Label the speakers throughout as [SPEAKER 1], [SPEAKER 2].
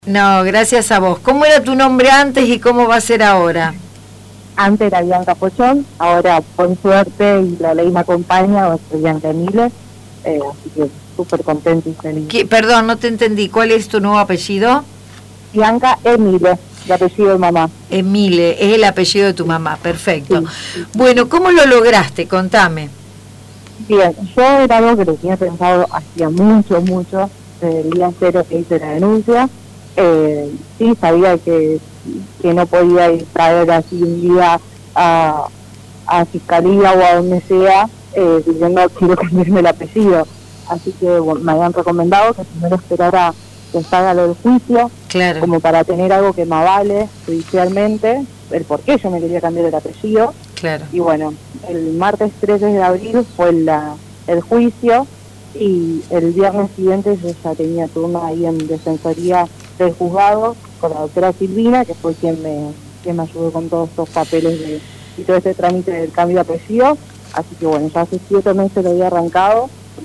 [SPEAKER 1] No, gracias a vos. ¿Cómo era tu nombre antes y cómo va a ser ahora?
[SPEAKER 2] Antes era Bianca Pochón, ahora por suerte y la ley me acompaña, ahora soy Bianca Emiles, así que súper contenta y feliz.
[SPEAKER 1] Perdón, no te entendí. ¿Cuál es tu nuevo apellido?
[SPEAKER 2] Bianca Emiles, de apellido de mamá.
[SPEAKER 1] Emile, es el apellido de tu mamá, perfecto.
[SPEAKER 2] Sí.
[SPEAKER 1] Bueno, ¿cómo lo lograste? Contame.
[SPEAKER 2] Bien, yo era algo que lo tenía pensado hacía mucho, desde el día cero que hice la denuncia. Sí, sabía que no podía ir traer así un día a fiscalía o a donde sea diciendo quiero cambiarme el apellido, así que bueno, me habían recomendado que primero esperara que salga lo del juicio,
[SPEAKER 1] Claro.
[SPEAKER 2] como para tener algo que me avale judicialmente el por qué yo me quería cambiar el apellido.
[SPEAKER 1] Claro.
[SPEAKER 2] Y bueno, el martes 13 de abril fue el juicio y el viernes siguiente yo ya tenía turno ahí en defensoría del juzgado con la doctora Silvina, que fue quien me ayudó con todos estos papeles y todo este trámite del cambio de apellido. Así que bueno, ya hace 7 meses lo había arrancado,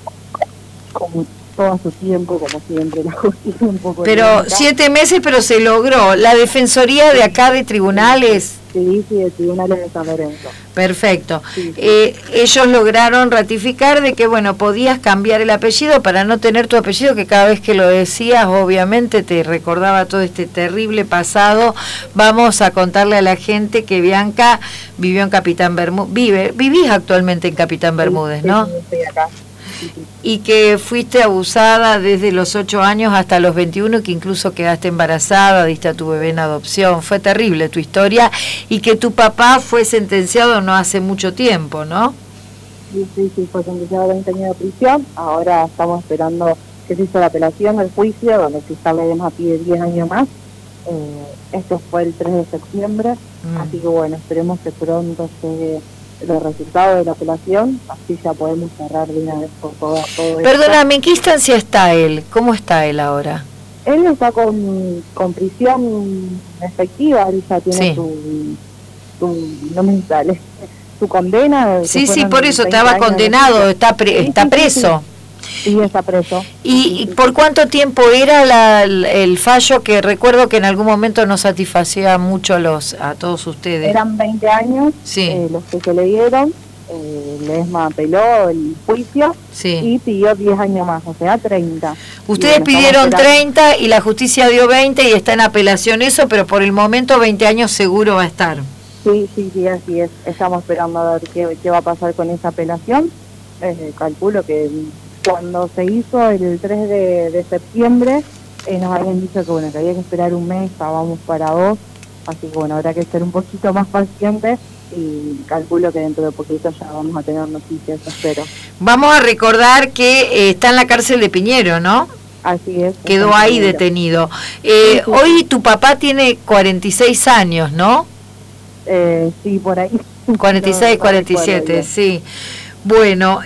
[SPEAKER 2] como todo su tiempo, como siempre, la justicia un poco...
[SPEAKER 1] Pero
[SPEAKER 2] lenta.
[SPEAKER 1] 7 meses, pero se logró. La defensoría de acá de tribunales...
[SPEAKER 2] Sí, de tribunales de San Lorenzo.
[SPEAKER 1] Perfecto.
[SPEAKER 2] Sí.
[SPEAKER 1] Ellos lograron ratificar de que, bueno, podías cambiar el apellido para no tener tu apellido, que cada vez que lo decías, obviamente te recordaba todo este terrible pasado. Vamos a contarle a la gente que Bianca vivió en Capitán Bermúdez. Vivís actualmente en Capitán Bermúdez, ¿no?
[SPEAKER 2] Sí, estoy acá. Sí.
[SPEAKER 1] Y que fuiste abusada desde los 8 años hasta los 21, que incluso quedaste embarazada, diste a tu bebé en adopción. Fue terrible tu historia, y que tu papá fue sentenciado no hace mucho tiempo, ¿no?
[SPEAKER 2] Sí, fue sentenciado a 20 años de prisión. Ahora estamos esperando que se hizo la apelación del juicio, donde el fiscal además pide 10 años más. Esto fue el 3 de septiembre, así que bueno, esperemos que pronto llegue los resultados de la apelación, así ya podemos cerrar de una vez por todas todo esto.
[SPEAKER 1] Perdóname, ¿en qué instancia está él? ¿Cómo está él ahora?
[SPEAKER 2] Él está con prisión efectiva, él ya tiene no me sale, su condena.
[SPEAKER 1] Sí, por eso estaba condenado, está preso.
[SPEAKER 2] Sí, está preso.
[SPEAKER 1] ¿Y por cuánto tiempo era el fallo, que recuerdo que en algún momento no satisfacía mucho a todos ustedes?
[SPEAKER 2] Eran 20 años los que se le dieron. Ledesma apeló el juicio y pidió 10 años más, o sea 30.
[SPEAKER 1] Ustedes pidieron 30 y la justicia dio 20 y está en apelación eso, pero por el momento 20 años seguro va a estar.
[SPEAKER 2] Sí, así es. Estamos esperando a ver qué va a pasar con esa apelación. Calculo que cuando se hizo el 3 de septiembre nos habían dicho que bueno, que había que esperar un mes, vamos para 2, así que bueno, habrá que ser un poquito más pacientes y calculo que dentro de poquito ya vamos a tener noticias, espero.
[SPEAKER 1] Vamos a recordar que está en la cárcel de Piñero, ¿no?
[SPEAKER 2] Así es.
[SPEAKER 1] Quedó ahí detenido.
[SPEAKER 2] Sí.
[SPEAKER 1] Hoy tu papá tiene 46 años, ¿no?
[SPEAKER 2] Sí, por ahí.
[SPEAKER 1] 46, 47, sí. Bueno,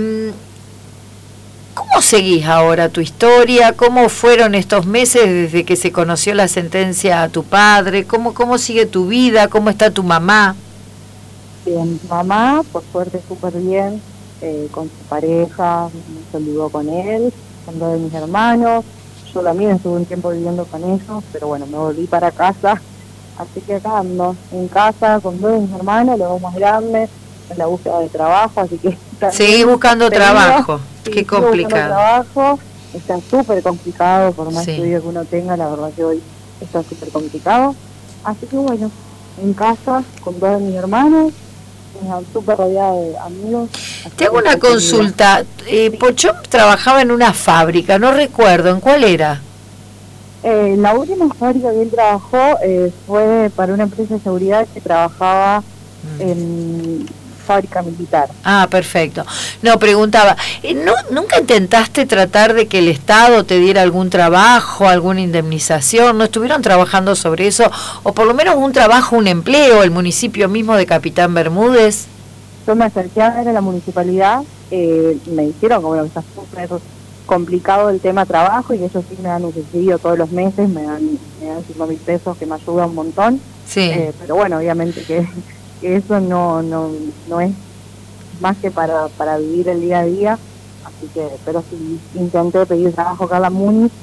[SPEAKER 1] ¿cómo seguís ahora tu historia? ¿Cómo fueron estos meses desde que se conoció la sentencia a tu padre? ¿Cómo sigue tu vida? ¿Cómo está tu mamá?
[SPEAKER 2] Bien, mamá, por suerte súper bien, con su pareja, se olvidó con él, con 2 de mis hermanos. Yo también estuve un tiempo viviendo con ellos, pero bueno, me volví para casa. Así que acá ando en casa con 2 de mis hermanos, los 2 más grandes, en la búsqueda de trabajo, así que...
[SPEAKER 1] Seguís buscando trabajo, qué complicado.
[SPEAKER 2] Trabajo, está súper complicado, por más estudio que uno tenga, la verdad que hoy está súper complicado. Así que bueno, en casa con 2 de mis hermanos, súper rodeada de amigos.
[SPEAKER 1] Te hago una consulta, Pochón trabajaba en una fábrica, no recuerdo, ¿en cuál era?
[SPEAKER 2] La última fábrica que él trabajó fue para una empresa de seguridad que trabajaba en fábrica militar.
[SPEAKER 1] Ah, perfecto. No, preguntaba, ¿nunca intentaste tratar de que el Estado te diera algún trabajo, alguna indemnización? ¿No estuvieron trabajando sobre eso? O por lo menos un trabajo, un empleo, el municipio mismo de Capitán Bermúdez.
[SPEAKER 2] Yo me acerqué a ver a la municipalidad, me dijeron que bueno, está súper complicado el tema trabajo y ellos sí me dan un subsidio todos los meses, me dan 5.000 pesos que me ayuda un montón.
[SPEAKER 1] Sí.
[SPEAKER 2] Pero bueno, obviamente que eso no es más que para vivir el día a día, así que, pero sí intenté pedir trabajo acá a la MUNI,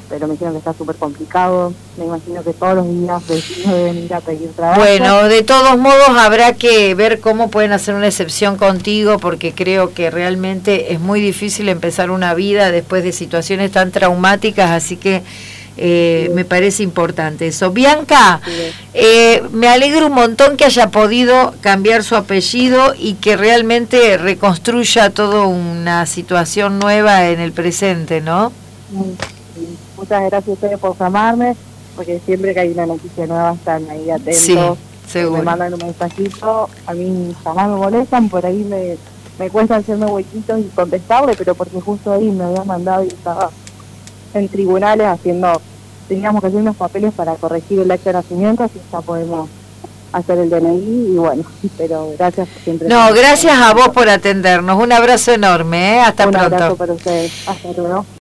[SPEAKER 2] pero me dijeron que está súper complicado. Me imagino que todos los días vecinos deben ir a pedir trabajo.
[SPEAKER 1] Bueno, de todos modos habrá que ver cómo pueden hacer una excepción contigo, porque creo que realmente es muy difícil empezar una vida después de situaciones tan traumáticas, así que me parece importante eso. Bianca, me alegro un montón que haya podido cambiar su apellido y que realmente reconstruya toda una situación nueva en el presente, ¿no?
[SPEAKER 2] Muchas gracias a ustedes por llamarme, porque siempre que hay una noticia nueva están ahí atentos.
[SPEAKER 1] Sí, seguro.
[SPEAKER 2] Me mandan un mensajito, a mí jamás me molestan, por ahí me cuesta hacerme huequitos y contestarle, pero porque justo ahí me habían mandado y estaba en tribunales teníamos que hacer unos papeles para corregir el acta de nacimiento, así ya podemos hacer el DNI y bueno, pero gracias por siempre.
[SPEAKER 1] No, gracias a vos por atendernos, un abrazo enorme, hasta pronto.
[SPEAKER 2] Un abrazo para ustedes, hasta luego.